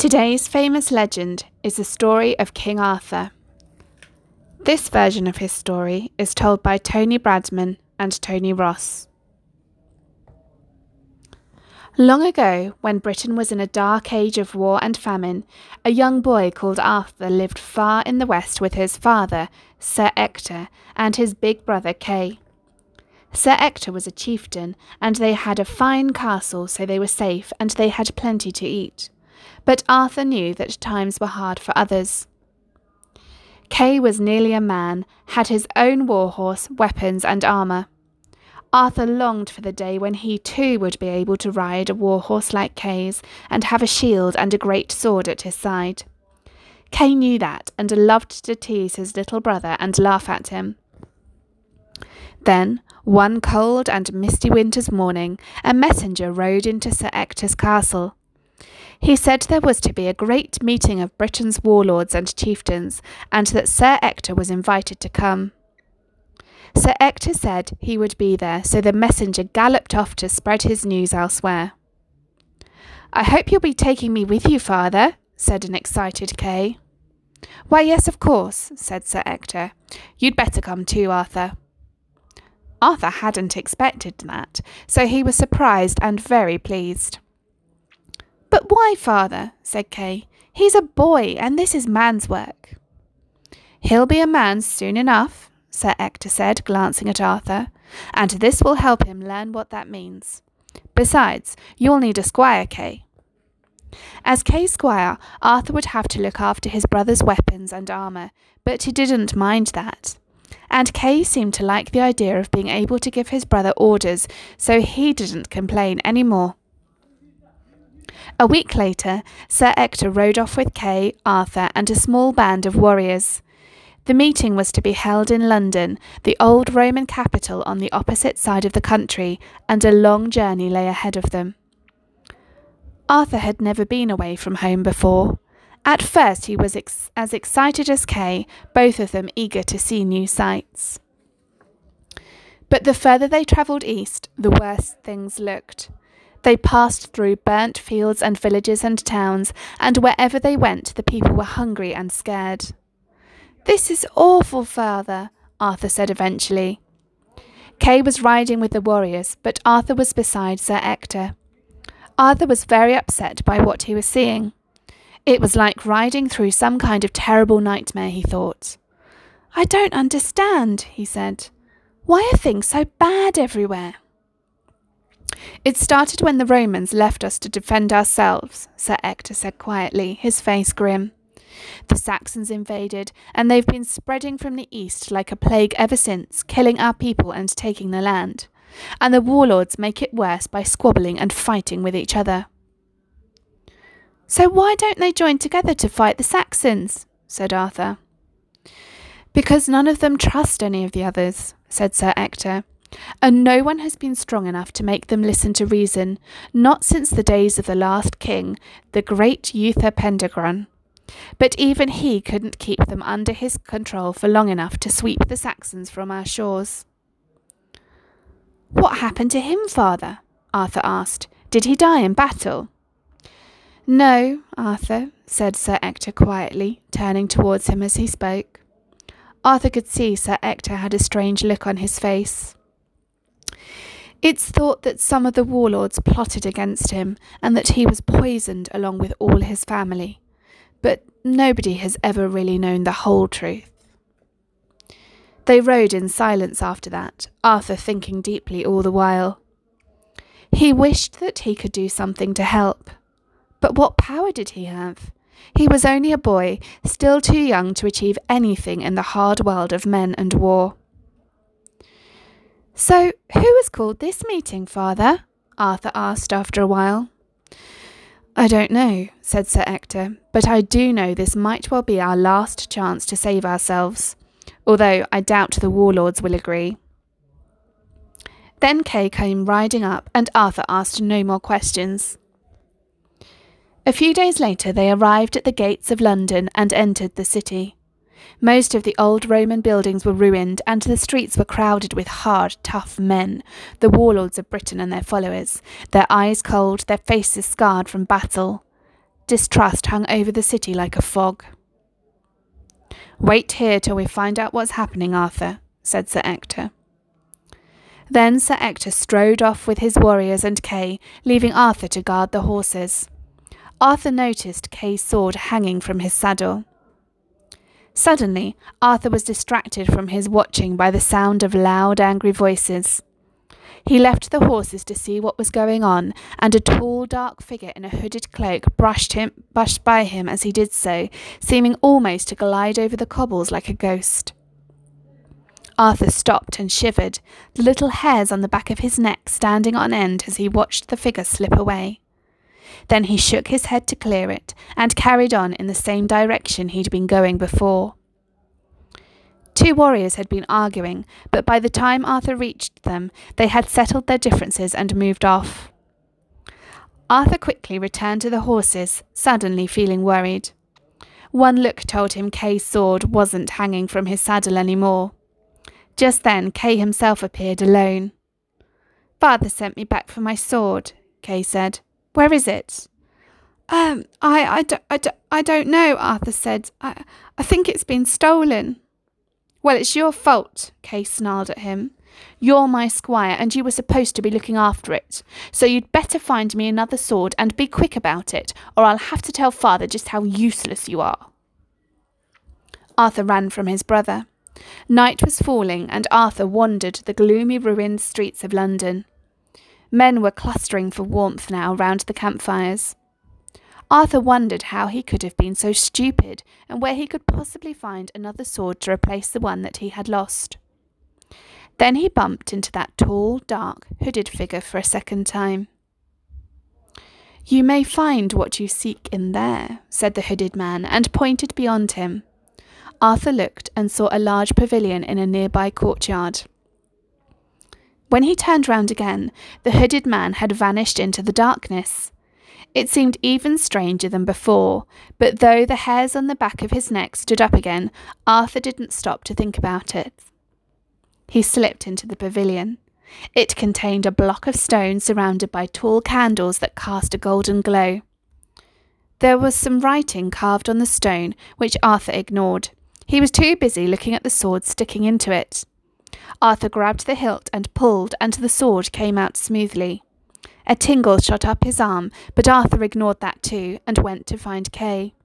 Today's famous legend is the story of King Arthur. This version of his story is told by Tony Bradman and Tony Ross. Long ago, when Britain was in a dark age of war and famine, a young boy called Arthur lived far in the west with his father, Sir Ector, and his big brother Kay. Sir Ector was a chieftain, and they had a fine castle, so they were safe, and they had plenty to eat. But Arthur knew that times were hard for others. Kay was nearly a man, had his own war horse, weapons, and armour. Arthur longed for the day when he too would be able to ride a war horse like Kay's, and have a shield and a great sword at his side. Kay knew that, and loved to tease his little brother and laugh at him. Then, one cold and misty winter's morning, a messenger rode into Sir Ector's castle. He said there was to be a great meeting of Britain's warlords and chieftains, and that Sir Ector was invited to come. Sir Ector said he would be there, so the messenger galloped off to spread his news elsewhere. "I hope you'll be taking me with you, father," said an excited Kay. "Why, yes, of course," said Sir Ector. "You'd better come too, Arthur." Arthur hadn't expected that, so he was surprised and very pleased. "But why, father?" said Kay. "He's a boy, and this is man's work." "He'll be a man soon enough," Sir Ector said, glancing at Arthur, "and this will help him learn what that means. Besides, you'll need a squire, Kay." As Kay's squire, Arthur would have to look after his brother's weapons and armour, but he didn't mind that. And Kay seemed to like the idea of being able to give his brother orders, so he didn't complain any more. A week later, Sir Ector rode off with Kay, Arthur, and a small band of warriors. The meeting was to be held in London, the old Roman capital on the opposite side of the country, and a long journey lay ahead of them. Arthur had never been away from home before. At first he was as excited as Kay, both of them eager to see new sights. But the further they travelled east, the worse things looked. They passed through burnt fields and villages and towns, and wherever they went the people were hungry and scared. "This is awful, father," Arthur said eventually. Kay was riding with the warriors, but Arthur was beside Sir Ector. Arthur was very upset by what he was seeing. It was like riding through some kind of terrible nightmare, he thought. "I don't understand," he said. "Why are things so bad everywhere?" "It started when the Romans left us to defend ourselves," Sir Ector said quietly, his face grim. "The Saxons invaded, and they've been spreading from the east like a plague ever since, killing our people and taking the land. And the warlords make it worse by squabbling and fighting with each other." "So why don't they join together to fight the Saxons?" said Arthur. "Because none of them trust any of the others," said Sir Ector. "And no one has been strong enough to make them listen to reason, not since the days of the last king, the great Uther Pendragon. But even he couldn't keep them under his control for long enough to sweep the Saxons from our shores." "What happened to him, father?" Arthur asked. "Did he die in battle?" "No, Arthur," said Sir Ector quietly, turning towards him as he spoke. Arthur could see Sir Ector had a strange look on his face. "It's thought that some of the warlords plotted against him, and that he was poisoned along with all his family. But nobody has ever really known the whole truth." They rode in silence after that, Arthur thinking deeply all the while. He wished that he could do something to help. But what power did he have? He was only a boy, still too young to achieve anything in the hard world of men and war. "So, who has called this meeting, father?" Arthur asked after a while. "I don't know," said Sir Ector, "but I do know this might well be our last chance to save ourselves, although I doubt the warlords will agree." Then Kay came riding up, and Arthur asked no more questions. A few days later they arrived at the gates of London and entered the city. Most of the old Roman buildings were ruined, and the streets were crowded with hard, tough men, the warlords of Britain and their followers, their eyes cold, their faces scarred from battle. Distrust hung over the city like a fog. "Wait here till we find out what's happening, Arthur," said Sir Ector. Then Sir Ector strode off with his warriors and Kay, leaving Arthur to guard the horses. Arthur noticed Kay's sword hanging from his saddle. Suddenly, Arthur was distracted from his watching by the sound of loud, angry voices. He left the horses to see what was going on, and a tall, dark figure in a hooded cloak brushed by him as he did so, seeming almost to glide over the cobbles like a ghost. Arthur stopped and shivered, the little hairs on the back of his neck standing on end as he watched the figure slip away. Then he shook his head to clear it, and carried on in the same direction he'd been going before. 2 warriors had been arguing, but by the time Arthur reached them, they had settled their differences and moved off. Arthur quickly returned to the horses, suddenly feeling worried. One look told him Kay's sword wasn't hanging from his saddle anymore. Just then, Kay himself appeared alone. "Father sent me back for my sword," Kay said. "Where is it?" I don't know," Arthur said. I think it's been stolen." "Well, it's your fault," Kay snarled at him. "You're my squire, and you were supposed to be looking after it. So you'd better find me another sword and be quick about it, or I'll have to tell father just how useless you are." Arthur ran from his brother. Night was falling, and Arthur wandered the gloomy, ruined streets of London. Men were clustering for warmth now round the campfires. Arthur wondered how he could have been so stupid, and where he could possibly find another sword to replace the one that he had lost. Then he bumped into that tall, dark, hooded figure for a second time. "You may find what you seek in there," said the hooded man, and pointed beyond him. Arthur looked and saw a large pavilion in a nearby courtyard. When he turned round again, the hooded man had vanished into the darkness. It seemed even stranger than before, but though the hairs on the back of his neck stood up again, Arthur didn't stop to think about it. He slipped into the pavilion. It contained a block of stone surrounded by tall candles that cast a golden glow. There was some writing carved on the stone, which Arthur ignored. He was too busy looking at the sword sticking into it. Arthur grabbed the hilt and pulled, and the sword came out smoothly. A tingle shot up his arm, but Arthur ignored that too, and went to find Kay.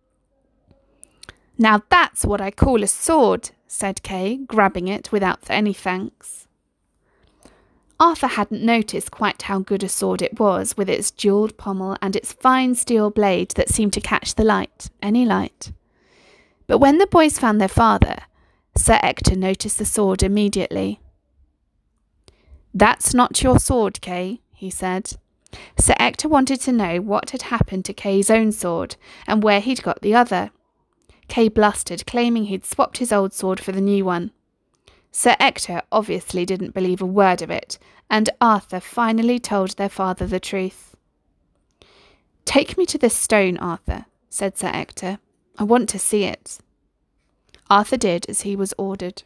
"Now that's what I call a sword," said Kay, grabbing it without any thanks. Arthur hadn't noticed quite how good a sword it was, with its jewelled pommel and its fine steel blade that seemed to catch the light, any light. But when the boys found their father, Sir Ector noticed the sword immediately. "That's not your sword, Kay," he said. Sir Ector wanted to know what had happened to Kay's own sword, and where he'd got the other. Kay blustered, claiming he'd swapped his old sword for the new one. Sir Ector obviously didn't believe a word of it, and Arthur finally told their father the truth. "Take me to this stone, Arthur," said Sir Ector. "I want to see it." Arthur did as he was ordered.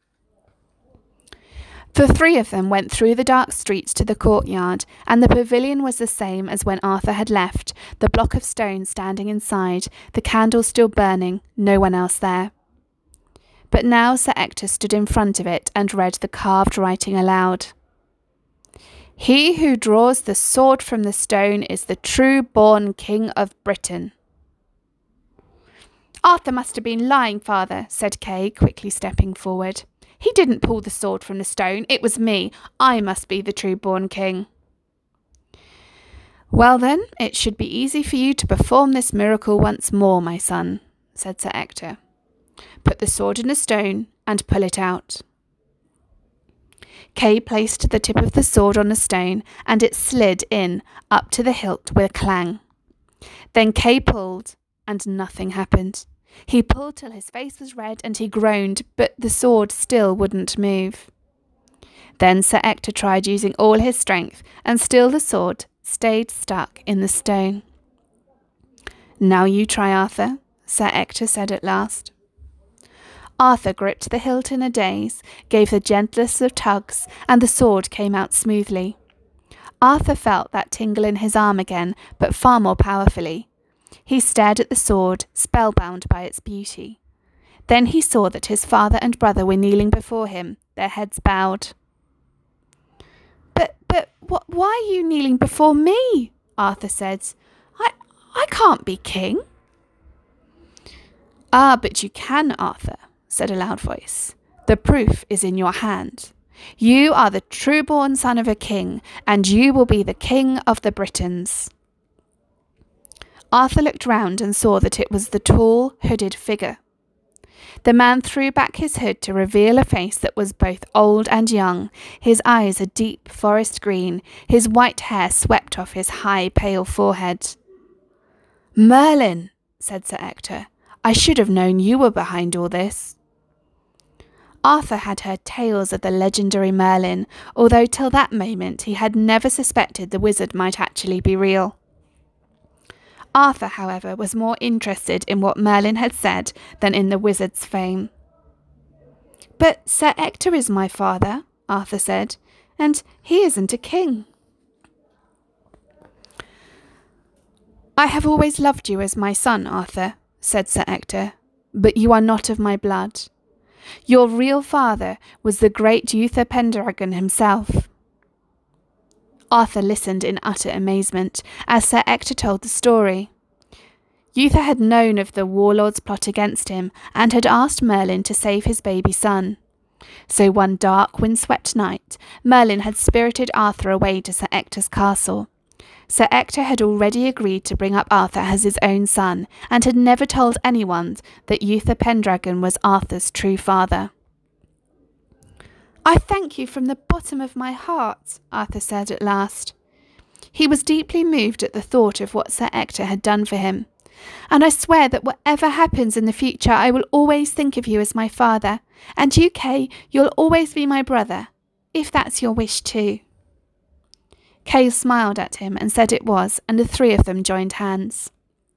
The 3 of them went through the dark streets to the courtyard, and the pavilion was the same as when Arthur had left, the block of stone standing inside, the candles still burning, no one else there. But now Sir Ector stood in front of it and read the carved writing aloud. "He who draws the sword from the stone is the true-born King of Britain." "Arthur must have been lying, father," said Kay, quickly stepping forward. "He didn't pull the sword from the stone. It was me. I must be the true-born king." "Well then, it should be easy for you to perform this miracle once more, my son," said Sir Ector. "Put the sword in a stone and pull it out." Kay placed the tip of the sword on a stone, and it slid in, up to the hilt with a clang. Then Kay pulled, and nothing happened. He pulled till his face was red, and he groaned, but the sword still wouldn't move. Then Sir Ector tried using all his strength, and still the sword stayed stuck in the stone. "Now you try, Arthur," Sir Ector said at last. Arthur gripped the hilt in a daze, gave the gentlest of tugs, and the sword came out smoothly. Arthur felt that tingle in his arm again, but far more powerfully. He stared at the sword, spellbound by its beauty. Then he saw that his father and brother were kneeling before him, their heads bowed. But why are you kneeling before me? Arthur said. I can't be king. Ah, but you can, Arthur, said a loud voice. The proof is in your hand. You are the true-born son of a king, and you will be the king of the Britons. Arthur looked round and saw that it was the tall, hooded figure. The man threw back his hood to reveal a face that was both old and young, his eyes a deep forest green, his white hair swept off his high, pale forehead. Merlin, said Sir Ector, I should have known you were behind all this. Arthur had heard tales of the legendary Merlin, although till that moment he had never suspected the wizard might actually be real. Arthur, however, was more interested in what Merlin had said than in the wizard's fame. But Sir Ector is my father, Arthur said, and he isn't a king. I have always loved you as my son, Arthur, said Sir Ector, but you are not of my blood. Your real father was the great Uther Pendragon himself. Arthur listened in utter amazement as Sir Ector told the story. Uther had known of the warlord's plot against him and had asked Merlin to save his baby son. So one dark, windswept night, Merlin had spirited Arthur away to Sir Ector's castle. Sir Ector had already agreed to bring up Arthur as his own son, and had never told anyone that Uther Pendragon was Arthur's true father. I thank you from the bottom of my heart, Arthur said at last. He was deeply moved at the thought of what Sir Ector had done for him. And I swear that whatever happens in the future, I will always think of you as my father, and you, Kay, you'll always be my brother, if that's your wish too. Kay smiled at him and said it was, and the three of them joined hands.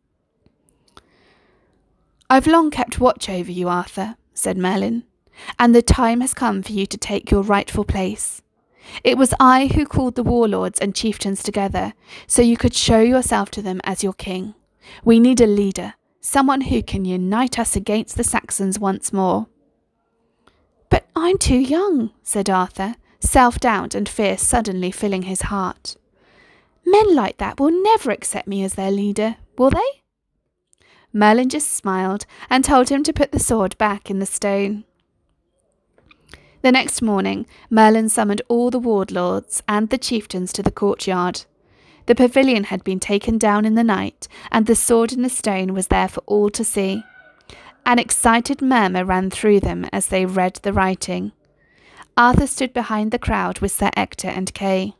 I've long kept watch over you, Arthur, said Merlin, and the time has come for you to take your rightful place. It was I who called the warlords and chieftains together, so you could show yourself to them as your king. We need a leader, someone who can unite us against the Saxons once more. But I'm too young, said Arthur, self-doubt and fear suddenly filling his heart. Men like that will never accept me as their leader, will they? Merlin just smiled and told him to put the sword back in the stone. The next morning, Merlin summoned all the warlords and the chieftains to the courtyard. The pavilion had been taken down in the night, and the sword in the stone was there for all to see. An excited murmur ran through them as they read the writing. Arthur stood behind the crowd with Sir Ector and Kay.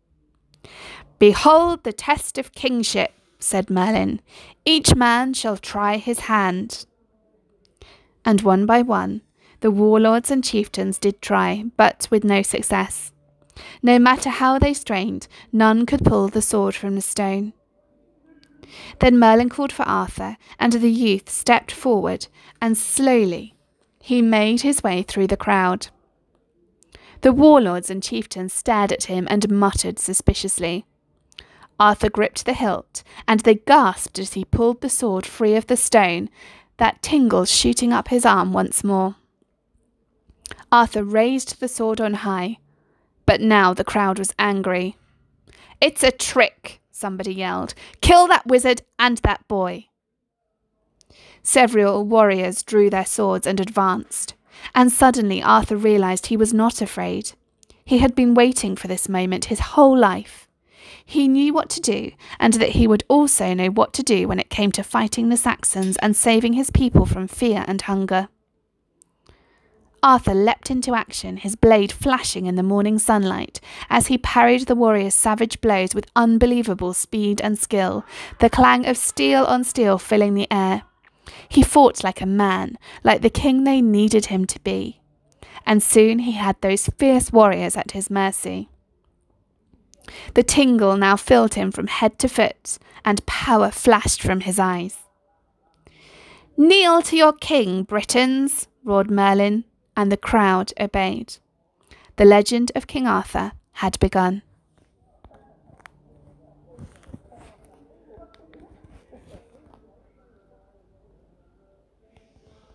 Behold the test of kingship, said Merlin. Each man shall try his hand. And one by one, the warlords and chieftains did try, but with no success. No matter how they strained, none could pull the sword from the stone. Then Merlin called for Arthur, and the youth stepped forward, and slowly he made his way through the crowd. The warlords and chieftains stared at him and muttered suspiciously. Arthur gripped the hilt, and they gasped as he pulled the sword free of the stone, that tingle shooting up his arm once more. Arthur raised the sword on high, but now the crowd was angry. It's a trick, somebody yelled. Kill that wizard and that boy. Several warriors drew their swords and advanced, and suddenly Arthur realized he was not afraid. He had been waiting for this moment his whole life. He knew what to do, and that he would also know what to do when it came to fighting the Saxons and saving his people from fear and hunger. Arthur leapt into action, his blade flashing in the morning sunlight, as he parried the warriors' savage blows with unbelievable speed and skill, the clang of steel on steel filling the air. He fought like a man, like the king they needed him to be. And soon he had those fierce warriors at his mercy. The tingle now filled him from head to foot, and power flashed from his eyes. Kneel to your king, Britons, roared Merlin, and the crowd obeyed. The legend of King Arthur had begun.